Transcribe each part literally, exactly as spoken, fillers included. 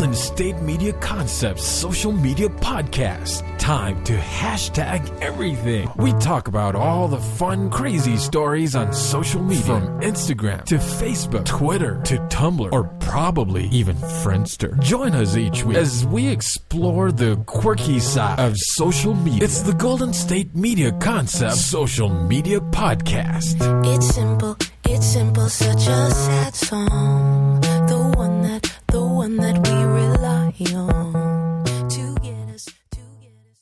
Golden State Media Concepts social media podcast. Time to hashtag everything. We talk about all the fun, crazy stories on social media. From Instagram to Facebook, Twitter to Tumblr, or probably even Friendster. Join us each week as we explore the quirky side of social media. It's the Golden State Media Concepts social media podcast. It's simple, it's simple, such a sad song. The one that, the one that we rely on to get us, to get us.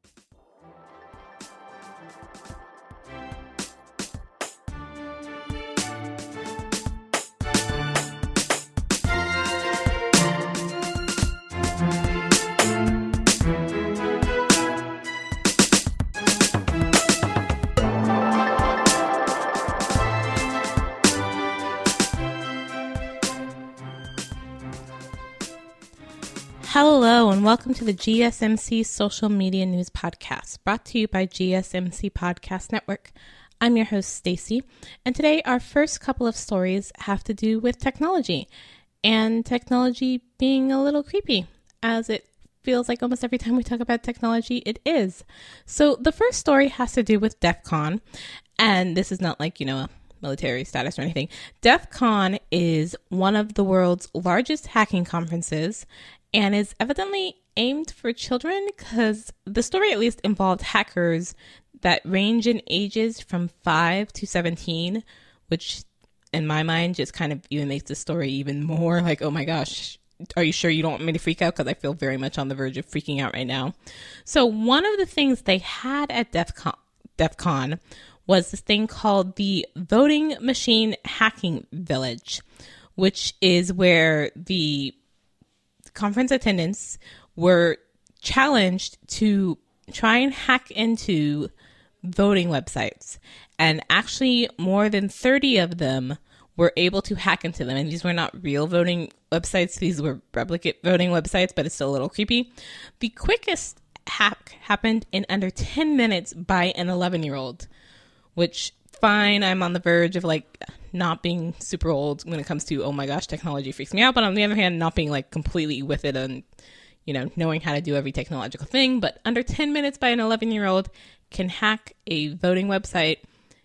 Hello and welcome to the G S M C Social Media News Podcast, brought to you by G S M C Podcast Network. I'm your host, Stacy, and today our first couple of stories have to do with technology, and technology being a little creepy, as it feels like almost every time we talk about technology, it is. So the first story has to do with DEF CON, and this is not like, you know, a military status or anything. DEF CON is one of the world's largest hacking conferences, and is evidently aimed for children because the story at least involved hackers that range in ages from five to seventeen, which in my mind just kind of even makes the story even more like, oh my gosh, are you sure you don't want me to freak out? Because I feel very much on the verge of freaking out right now. So one of the things they had at DEF CON, DEF CON was this thing called the Voting Machine Hacking Village, which is where the conference attendants were challenged to try and hack into voting websites. And actually more than thirty of them were able to hack into them. And these were not real voting websites. These were replicate voting websites, but it's still a little creepy. The quickest hack happened in under ten minutes by an eleven-year-old, which, fine, I'm on the verge of like not being super old when it comes to, oh my gosh, technology freaks me out. But on the other hand, not being like completely with it and, you know, knowing how to do every technological thing. But under ten minutes by an eleven-year-old can hack a voting website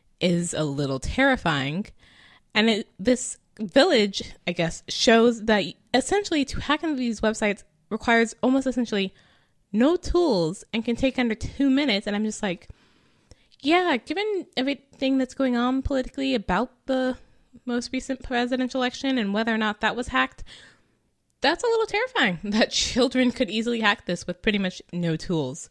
is a little terrifying. And it, this village, I guess, shows that essentially to hack into these websites requires almost essentially no tools and can take under two minutes. And I'm just like, yeah, given everything that's going on politically about the most recent presidential election and whether or not that was hacked, that's a little terrifying that children could easily hack this with pretty much no tools.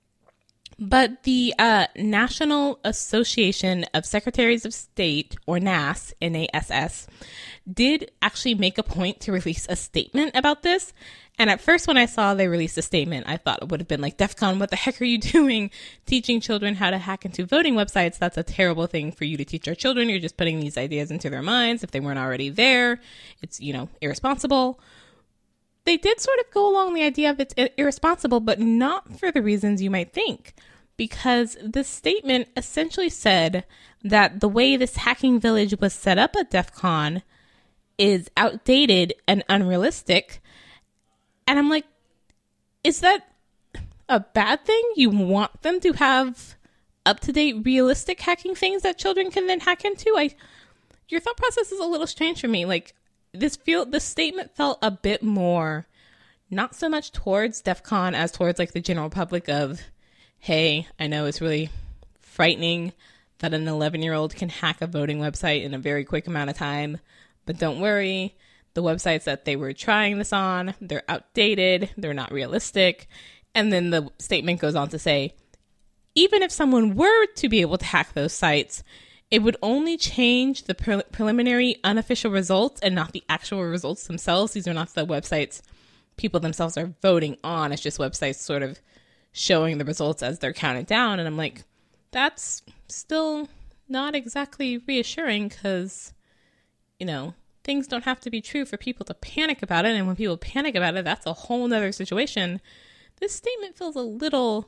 But the uh, National Association of Secretaries of State, or N A S, N A S S, did actually make a point to release a statement about this. And at first when I saw they released a statement, I thought it would have been like, DEF CON, what the heck are you doing? Teaching children how to hack into voting websites. That's a terrible thing for you to teach our children. You're just putting these ideas into their minds if they weren't already there. It's, you know, irresponsible. They did sort of go along the idea of it's irresponsible, but not for the reasons you might think. Because this statement essentially said that the way this hacking village was set up at DEF CON is outdated and unrealistic. And I'm like, is that a bad thing? You want them to have up-to-date, realistic hacking things that children can then hack into? I, your thought process is a little strange for me. Like, this feel, this statement felt a bit more, not so much towards DEF CON as towards like the general public of, hey, I know it's really frightening that an eleven-year-old can hack a voting website in a very quick amount of time, but don't worry. The websites that they were trying this on, they're outdated, they're not realistic. And then the statement goes on to say, even if someone were to be able to hack those sites, it would only change the pre- preliminary unofficial results and not the actual results themselves. These are not the websites people themselves are voting on. It's just websites sort of showing the results as they're counted down. And I'm like, that's still not exactly reassuring because, you know, things don't have to be true for people to panic about it. And when people panic about it, that's a whole nother situation. This statement feels a little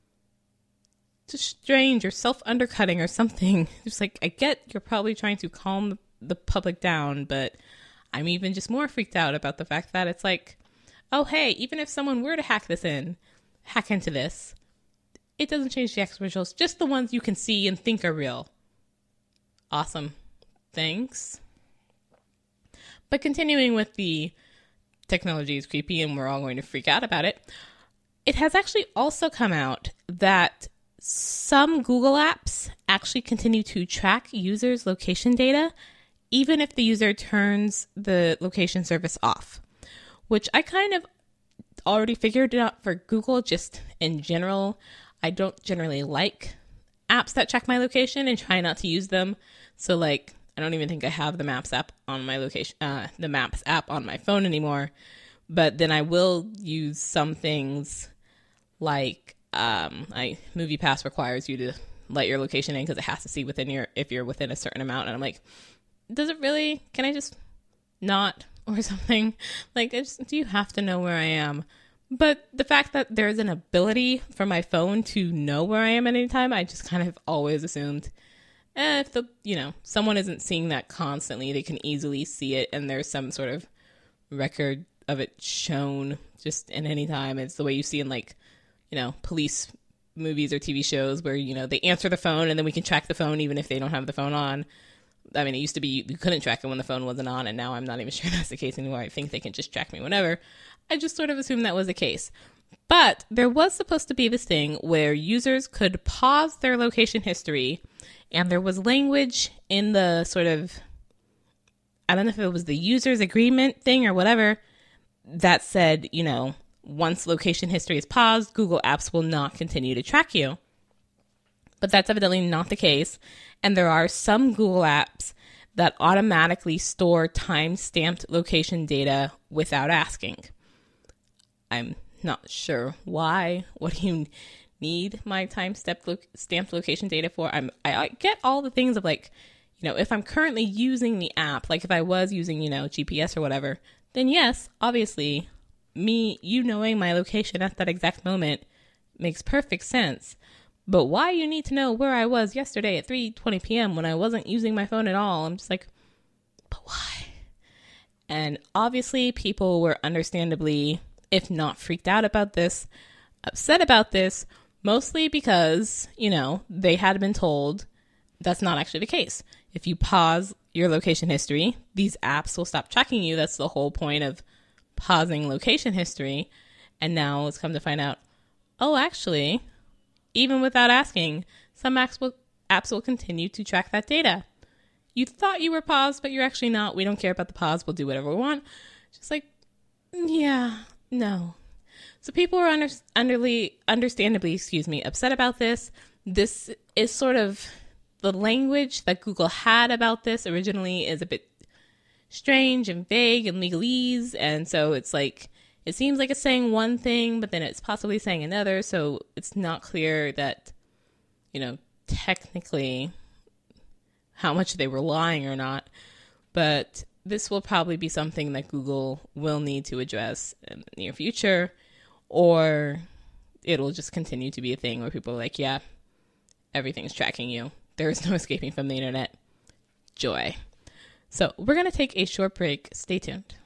just strange or self-undercutting or something. Just like, I get you're probably trying to calm the, the public down, but I'm even just more freaked out about the fact that it's like, oh, hey, even if someone were to hack this in, hack into this, it doesn't change the actual results, just the ones you can see and think are real. Awesome. Thanks. But continuing with the technology is creepy and we're all going to freak out about it, it has actually also come out that some Google apps actually continue to track users' location data, even if the user turns the location service off, which I kind of already figured it out for Google. Just in general, I don't generally like apps that track my location and try not to use them. So like, I don't even think I have the Maps app on my location, uh, the Maps app on my phone anymore. But then I will use some things like um, I MoviePass requires you to let your location in because it has to see within your if you're within a certain amount. And I'm like, does it really? Can I just not or something? Like, I just, do you have to know where I am? But the fact that there's an ability for my phone to know where I am at any time, I just kind of always assumed, eh, if the, you know, someone isn't seeing that constantly, they can easily see it, and there's some sort of record of it shown just in any time. It's the way you see in, like, you know, police movies or T V shows where, you know, they answer the phone and then we can track the phone even if they don't have the phone on. I mean, it used to be you couldn't track it when the phone wasn't on, and now I'm not even sure that's the case anymore. I think they can just track me whenever. I just sort of assumed that was the case. But there was supposed to be this thing where users could pause their location history, and there was language in the sort of, I don't know if it was the user's agreement thing or whatever, that said, you know, once location history is paused, Google Apps will not continue to track you. But that's evidently not the case. And there are some Google apps that automatically store time-stamped location data without asking. I'm not sure why. What do you need my time-stamped lo- stamped location data for? I'm, I, I get all the things of, like, you know, if I'm currently using the app, like if I was using, you know, G P S or whatever, then yes, obviously, me, you knowing my location at that exact moment makes perfect sense. But why you need to know where I was yesterday at three twenty p.m. when I wasn't using my phone at all? I'm just like, but why? And obviously people were understandably, if not freaked out about this, upset about this, mostly because, you know, they had been told that's not actually the case. If you pause your location history, these apps will stop tracking you. That's the whole point of pausing location history. And now it's come to find out, oh, actually, even without asking, some apps will, apps will continue to track that data. You thought you were paused, but you're actually not. We don't care about the pause. We'll do whatever we want. Just like, yeah, no. So people were under, underly, understandably, excuse me, upset about this. This is sort of the language that Google had about this originally is a bit strange and vague and legalese. And so it's like, it seems like it's saying one thing, but then it's possibly saying another. So it's not clear that, you know, technically how much they were lying or not. But this will probably be something that Google will need to address in the near future, or it'll just continue to be a thing where people are like, yeah, everything's tracking you. There is no escaping from the internet. Joy. So we're going to take a short break. Stay tuned.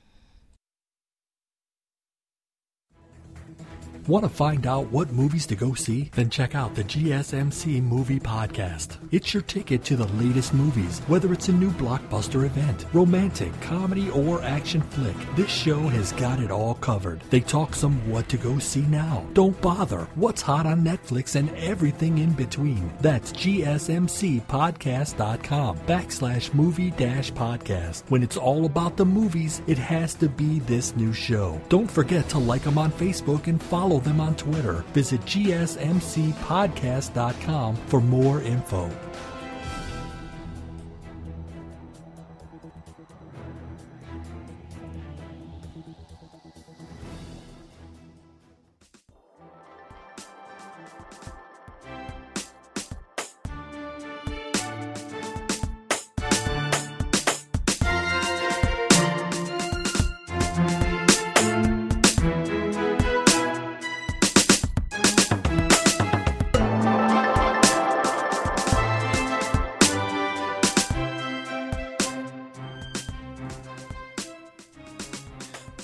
Want to find out what movies to go see? Then check out the G S M C Movie Podcast. It's your ticket to the latest movies, whether it's a new blockbuster event, romantic, comedy, or action flick. This show has got it all covered. They talk some what to go see now. Don't bother. What's hot on Netflix and everything in between. That's gsmcpodcast.com backslash movie dash podcast. When it's all about the movies, it has to be this new show. Don't forget to like them on Facebook and follow them on Twitter. Visit g s m c podcast dot com for more info.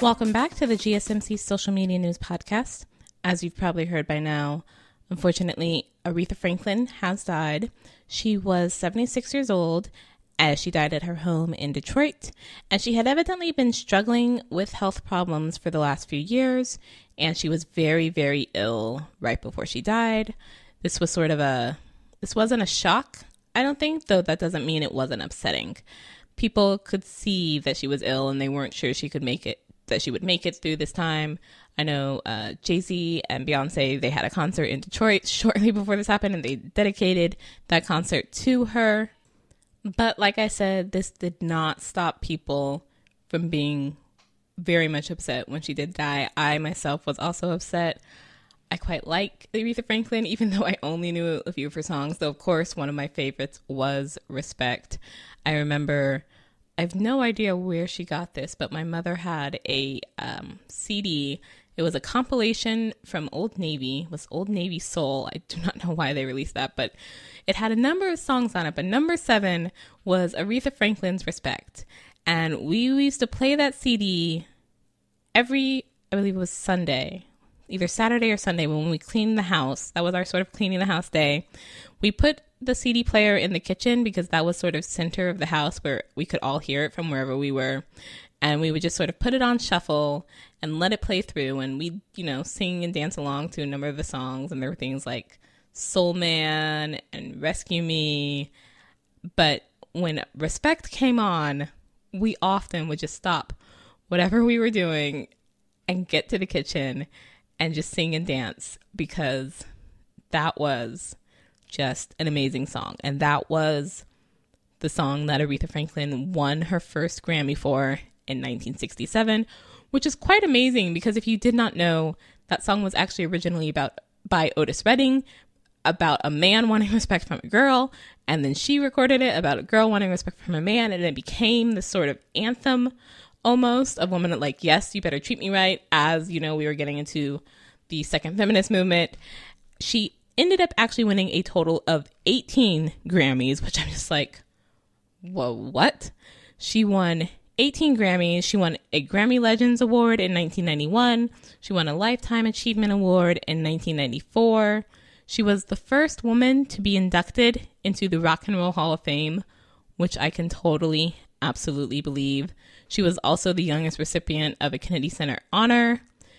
Welcome back to the G S M C Social Media News Podcast. As you've probably heard by now, unfortunately, Aretha Franklin has died. She was seventy-six years old as she died at her home in Detroit, and she had evidently been struggling with health problems for the last few years, and she was very, very ill right before she died. This was sort of a, this wasn't a shock, I don't think, though that doesn't mean it wasn't upsetting. People could see that she was ill and they weren't sure she could make it, that she would make it through this time. I know uh, Jay-Z and Beyonce, they had a concert in Detroit shortly before this happened, and they dedicated that concert to her. But like I said, this did not stop people from being very much upset when she did die. I myself was also upset. I quite like Aretha Franklin, even though I only knew a few of her songs. Though, of course, one of my favorites was Respect. I remember, I have no idea where she got this, but my mother had a um, C D. It was a compilation from Old Navy. It was Old Navy Soul. I do not know why they released that, but it had a number of songs on it. But number seven was Aretha Franklin's Respect. And we used to play that C D every, I believe it was Sunday, either Saturday or Sunday when we cleaned the house. That was our sort of cleaning the house day. We put the C D player in the kitchen because that was sort of center of the house where we could all hear it from wherever we were. And we would just sort of put it on shuffle and let it play through. And we'd, you know, sing and dance along to a number of the songs. And there were things like Soul Man and Rescue Me. But when Respect came on, we often would just stop whatever we were doing and get to the kitchen and just sing and dance, because that was just an amazing song. And that was the song that Aretha Franklin won her first Grammy for in nineteen sixty-seven, which is quite amazing because if you did not know, that song was actually originally about by Otis Redding, about a man wanting respect from a girl, and then she recorded it about a girl wanting respect from a man, and it became this sort of anthem almost of women like, yes, you better treat me right, as, you know, we were getting into the second feminist movement. She ended up actually winning a total of eighteen Grammys, which I'm just like, whoa, what? She won eighteen Grammys. She won a Grammy Legends Award in nineteen ninety-one. She won a Lifetime Achievement Award in nineteen ninety-four. She was the first woman to be inducted into the Rock and Roll Hall of Fame, which I can totally, absolutely believe. She was also the youngest recipient of a Kennedy Center honor.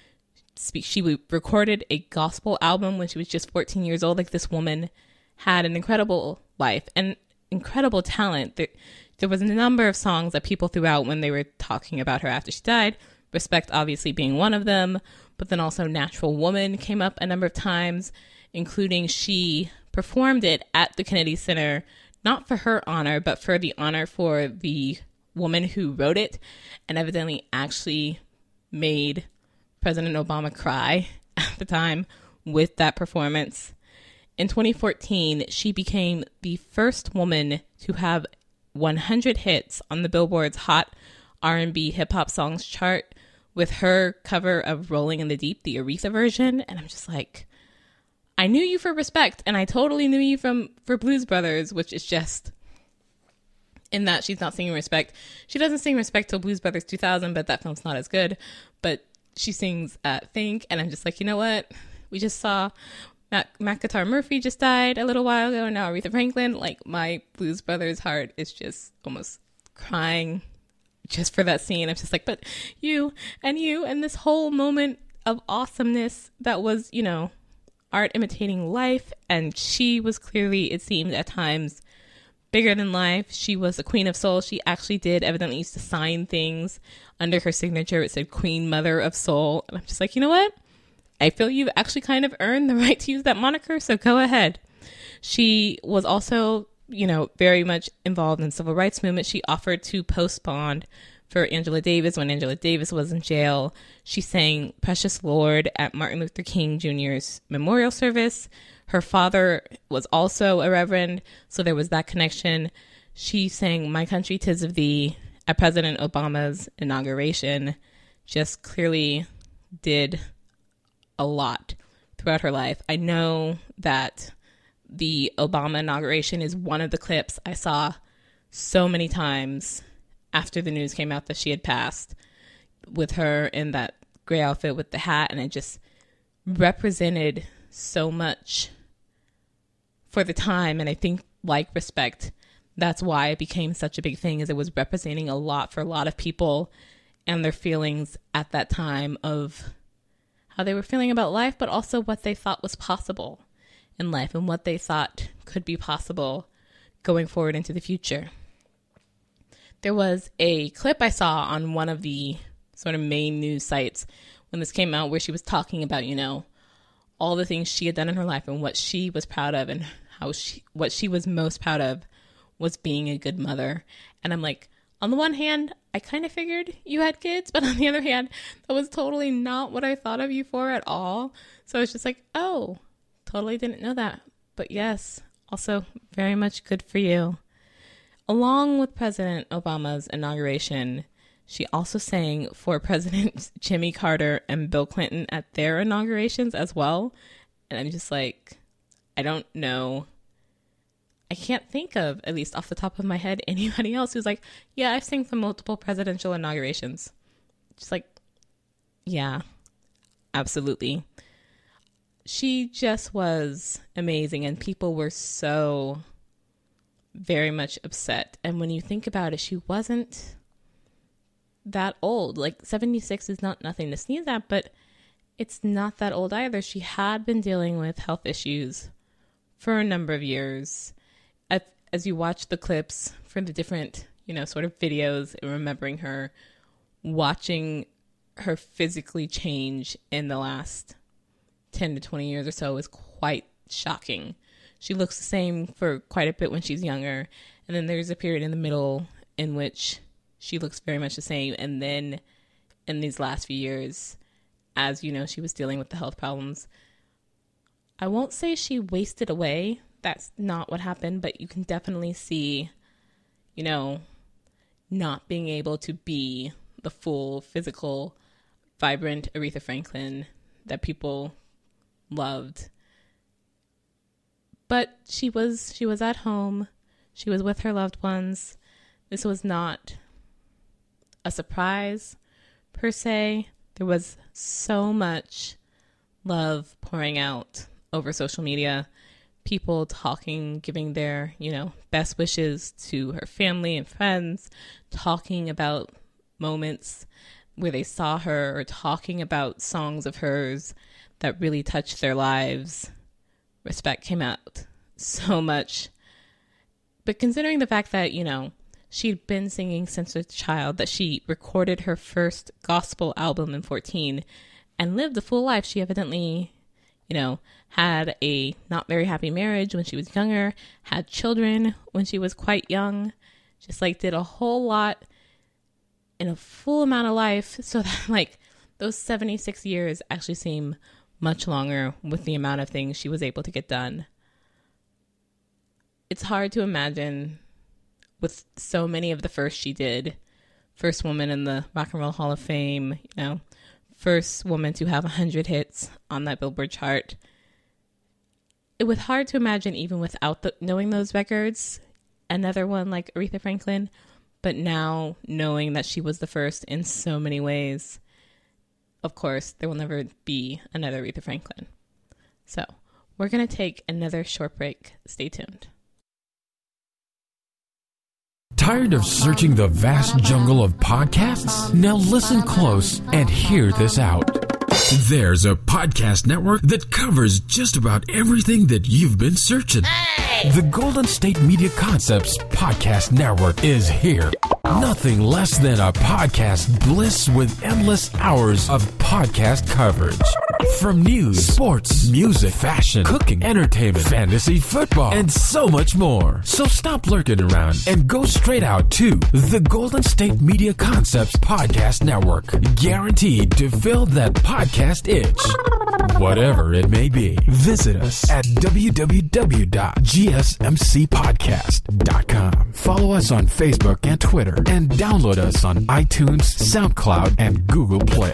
She recorded a gospel album when she was just fourteen years old. Like, this woman had an incredible life and incredible talent. There, there was a number of songs that people threw out when they were talking about her after she died. Respect obviously being one of them, but then also Natural Woman came up a number of times, including she performed it at the Kennedy Center, not for her honor, but for the honor for the woman who wrote it, and evidently actually made President Obama cry at the time with that performance. In twenty fourteen, she became the first woman to have one hundred hits on the Billboard's Hot R and B Hip Hop Songs chart with her cover of Rolling in the Deep, the Aretha version. And I'm just like, I knew you for Respect, and I totally knew you from for Blues Brothers, which is just, in that she's not singing Respect. She doesn't sing Respect till Blues Brothers two thousand, but that film's not as good. But she sings uh, Think, and I'm just like, you know what? We just saw Mac, Mac Guitar Murphy just died a little while ago, and now Aretha Franklin. Like, my Blues Brothers heart is just almost crying just for that scene. I'm just like, but you and you and this whole moment of awesomeness that was, you know, art imitating life. And she was clearly, it seemed at times, bigger than life. She was the Queen of Soul. She actually did evidently used to sign things under her signature. It said Queen Mother of Soul. And I'm just like, you know what? I feel you've actually kind of earned the right to use that moniker, so go ahead. She was also, you know, very much involved in the civil rights movement. She offered to post bond for Angela Davis when Angela Davis was in jail. She sang Precious Lord at Martin Luther King Junior's memorial service. Her father was also a reverend, so there was that connection. She sang My Country 'Tis of Thee at President Obama's inauguration. Just clearly did a lot throughout her life. I know that the Obama inauguration is one of the clips I saw so many times after the news came out that she had passed. with her in that gray outfit with the hat, and it just represented so much for the time. And I think, like Respect, that's why it became such a big thing, is it was representing a lot for a lot of people and their feelings at that time of how they were feeling about life, but also what they thought was possible in life and what they thought could be possible going forward into the future. There was a clip I saw on one of the sort of main news sites when this came out where she was talking about, you know, all the things she had done in her life and what she was proud of, and how she, what she was most proud of was being a good mother. And I'm like, on the one hand, I kind of figured you had kids, but on the other hand, that was totally not what I thought of you for at all. So it's just like, oh, totally didn't know that. But yes, also very much good for you. Along with President Obama's inauguration, she also sang for Presidents Jimmy Carter and Bill Clinton at their inaugurations as well. And I'm just like, I don't know. I can't think of, at least off the top of my head, anybody else who's like, yeah, I've sang for multiple presidential inaugurations. Just like, yeah, absolutely. She just was amazing, and people were so very much upset. And when you think about it, she wasn't that old. Like, seventy-six is not nothing to sneeze at, but it's not that old either. She had been dealing with health issues for a number of years. As you watch the clips for the different, you know, sort of videos, and remembering her, watching her physically change in the last ten to twenty years or so is quite shocking. She looks the same for quite a bit when she's younger. And then there's a period in the middle in which she looks very much the same. And then in these last few years, as you know, she was dealing with the health problems. I won't say she wasted away. That's not what happened, but you can definitely see, you know, not being able to be the full, physical, vibrant Aretha Franklin that people loved. But she was she was at home. She was with her loved ones. This was not a surprise, per se. There was so much love pouring out over social media. People talking, giving their, you know, best wishes to her family and friends, talking about moments where they saw her, or talking about songs of hers that really touched their lives. Respect came out so much. But considering the fact that, you know, she'd been singing since a child, that she recorded her first gospel album in fourteen and lived a full life, she evidently, you know, had a not very happy marriage when she was younger, had children when she was quite young, just like did a whole lot in a full amount of life, so that like those seventy-six years actually seem much longer with the amount of things she was able to get done. It's hard to imagine, with so many of the first she did, first woman in the Rock and Roll Hall of Fame, you know, first woman to have one hundred hits on that Billboard chart. It was hard to imagine, even without the, knowing those records, another one like Aretha Franklin. But now, knowing that she was the first in so many ways, of course, there will never be another Aretha Franklin. So, we're going to take another short break. Stay tuned. Tired of searching the vast jungle of podcasts? Now listen close and hear this out. There's a podcast network that covers just about everything that you've been searching. Hey! The Golden State Media Concepts Podcast Network is here. Nothing less than a podcast bliss with endless hours of podcast coverage. From news, sports, music, fashion, cooking, entertainment, fantasy, football, and so much more. So stop lurking around and go straight out to the Golden State Media Concepts Podcast Network. Guaranteed to fill that podcast itch. Whatever it may be. Visit us at w w w dot g s m c podcast dot com. Follow us on Facebook and Twitter, and download us on iTunes, SoundCloud, and Google Play.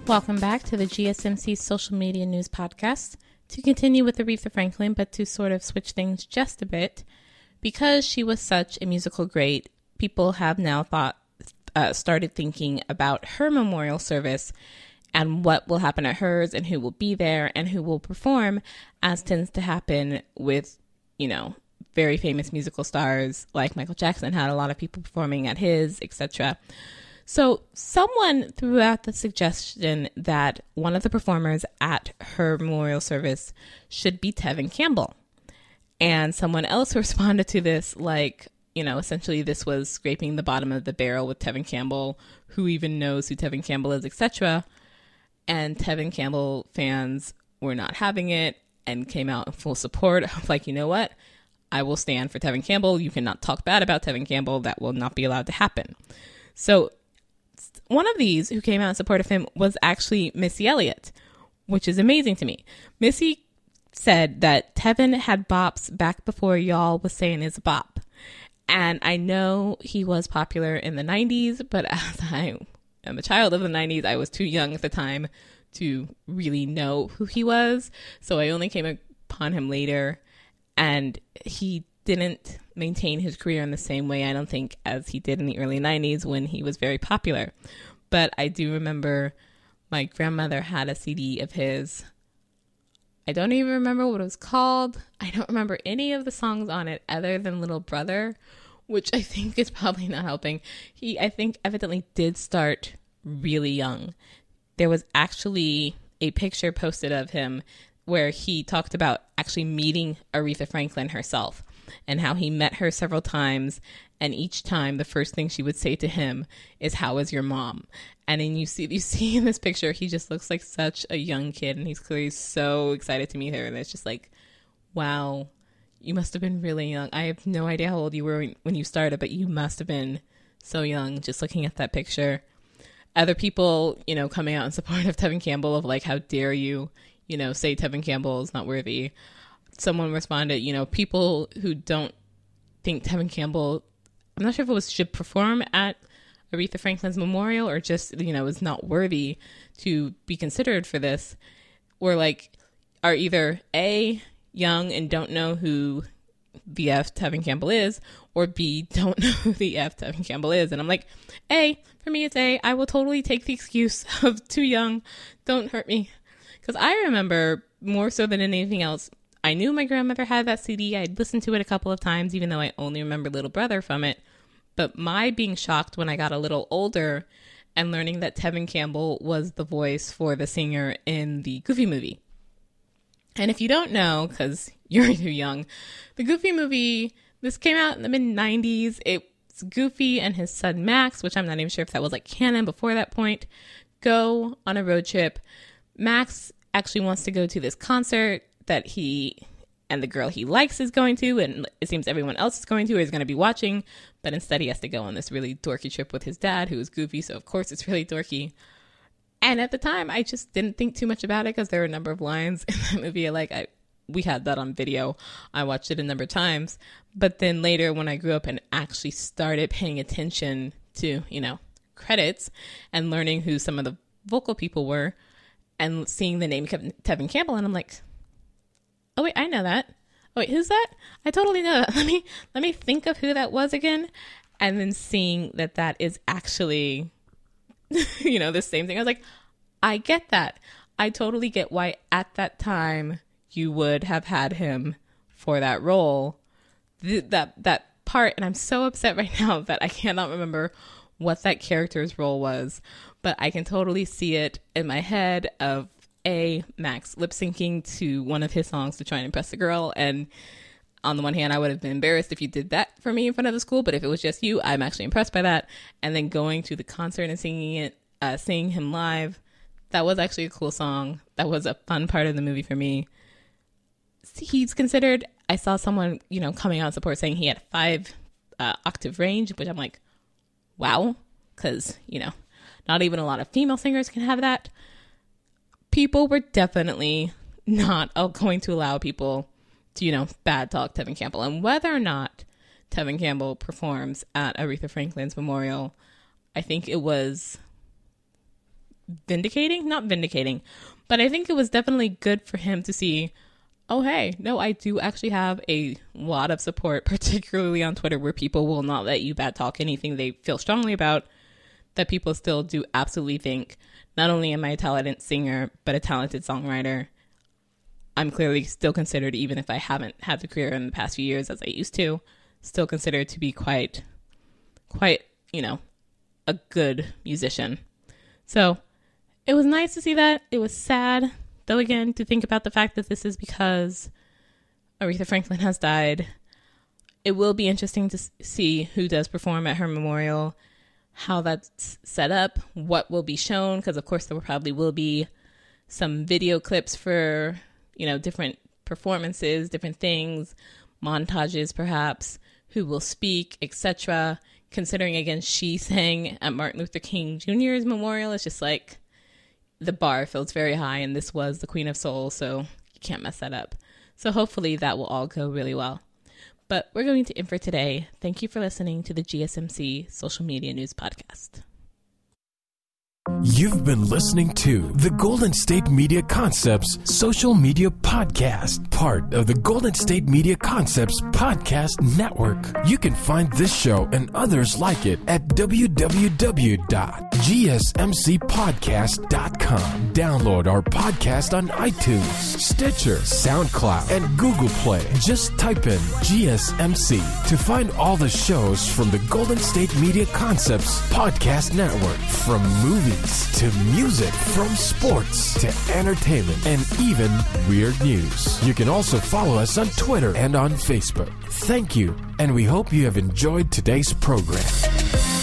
Welcome back to the G S M C Social Media News Podcast. To continue with Aretha Franklin, but to sort of switch things just a bit, because she was such a musical great, people have now thought, uh, started thinking about her memorial service and what will happen at hers and who will be there and who will perform, as tends to happen with, you know, very famous musical stars like Michael Jackson had a lot of people performing at his, et cetera. So someone threw out the suggestion that one of the performers at her memorial service should be Tevin Campbell. And someone else responded to this like, you know, essentially this was scraping the bottom of the barrel with Tevin Campbell. Who even knows who Tevin Campbell is, et cetera. And Tevin Campbell fans were not having it and came out in full support of like, you know what? I will stand for Tevin Campbell. You cannot talk bad about Tevin Campbell. That will not be allowed to happen. So one of these who came out in support of him was actually Missy Elliott, which is amazing to me. Missy said that Tevin had bops back before y'all was saying is a bop. And I know he was popular in the nineties, but as I am a child of the nineties, I was too young at the time to really know who he was. So I only came upon him later, and he didn't maintain his career in the same way, I don't think, as he did in the early nineties when he was very popular. But I do remember my grandmother had a C D of his. I don't even remember what it was called. I don't remember any of the songs on it other than Little Brother, which I think is probably not helping. He, I think, evidently did start really young. There was actually a picture posted of him where he talked about actually meeting Aretha Franklin herself and how he met her several times. And each time the first thing she would say to him is, "How is your mom?" And then you see, you see in this picture, he just looks like such a young kid, and he's clearly so excited to meet her. And it's just like, wow, you must have been really young. I have no idea how old you were when you started, but you must have been so young just looking at that picture. Other people, you know, coming out in support of Tevin Campbell of like, how dare you, you know, say Tevin Campbell is not worthy. Someone responded, you know, people who don't think Tevin Campbell, I'm not sure if it was should perform at Aretha Franklin's memorial or just, you know, is not worthy to be considered for this, or like are either A, young and don't know who the F Tevin Campbell is, or B, don't know who the F Tevin Campbell is. And I'm like, A, for me it's A. I will totally take the excuse of too young. Don't hurt me. Because I remember more so than anything else, I knew my grandmother had that C D. I'd listened to it a couple of times, even though I only remember Little Brother from it. But my being shocked when I got a little older and learning that Tevin Campbell was the voice for the singer in the Goofy movie. And if you don't know, because you're too young, the Goofy movie, this came out in the mid nineties. It's Goofy and his son Max, which I'm not even sure if that was like canon before that point, go on a road trip. Max actually wants to go to this concert that he and the girl he likes is going to, and it seems everyone else is going to or is going to be watching, but instead he has to go on this really dorky trip with his dad, who is Goofy, so of course it's really dorky. And at the time, I just didn't think too much about it because there were a number of lines in that movie. Like, I, we had that on video. I watched it a number of times. But then later, when I grew up and actually started paying attention to, you know, credits and learning who some of the vocal people were and seeing the name Tevin Campbell, and I'm like, oh, wait, I know that. Oh, wait, who's that? I totally know that. Let me, let me think of who that was again. And then seeing that that is actually, you know, the same thing. I was like, I get that. I totally get why at that time you would have had him for that role, Th- that that part. And I'm so upset right now that I cannot remember what that character's role was, but I can totally see it in my head of A, Max lip syncing to one of his songs to try and impress a girl. And on the one hand, I would have been embarrassed if you did that for me in front of the school, but if it was just you, I'm actually impressed by that. And then going to the concert and singing it, uh, seeing him live, that was actually a cool song. That was a fun part of the movie for me. He's considered, I saw someone, you know, coming out in support saying he had five uh, octave range, which I'm like, wow, because, you know, not even a lot of female singers can have that. People were definitely not going to allow people to, you know, bad talk Tevin Campbell. And whether or not Tevin Campbell performs at Aretha Franklin's memorial, I think it was vindicating, not vindicating, but I think it was definitely good for him to see, oh, hey, no, I do actually have a lot of support, particularly on Twitter, where people will not let you bad talk anything they feel strongly about, that people still do absolutely think, not only am I a talented singer, but a talented songwriter. I'm clearly still considered, even if I haven't had the career in the past few years as I used to, still considered to be quite, quite, you know, a good musician. So it was nice to see that. It was sad, though, again, to think about the fact that this is because Aretha Franklin has died. It will be interesting to see who does perform at her memorial, how that's set up, what will be shown, because of course there probably will be some video clips for, you know, different performances, different things, montages perhaps, who will speak, et cetera. Considering, again, she sang at Martin Luther King Junior's memorial, it's just like the bar feels very high, and this was the Queen of Soul, so you can't mess that up. So hopefully that will all go really well. But we're going to end for today. Thank you for listening to the G S M C Social Media News Podcast. You've been listening to the Golden State Media Concepts Social Media Podcast, part of the Golden State Media Concepts Podcast Network. You can find this show and others like it at w w w dot g s m c podcast dot com. Download our podcast on iTunes, Stitcher, SoundCloud, and Google Play. Just type in G S M C to find all the shows from the Golden State Media Concepts Podcast Network, from movies to music, from sports to entertainment, and even weird news. You can also follow us on Twitter and on Facebook. Thank you, and we hope you have enjoyed today's program.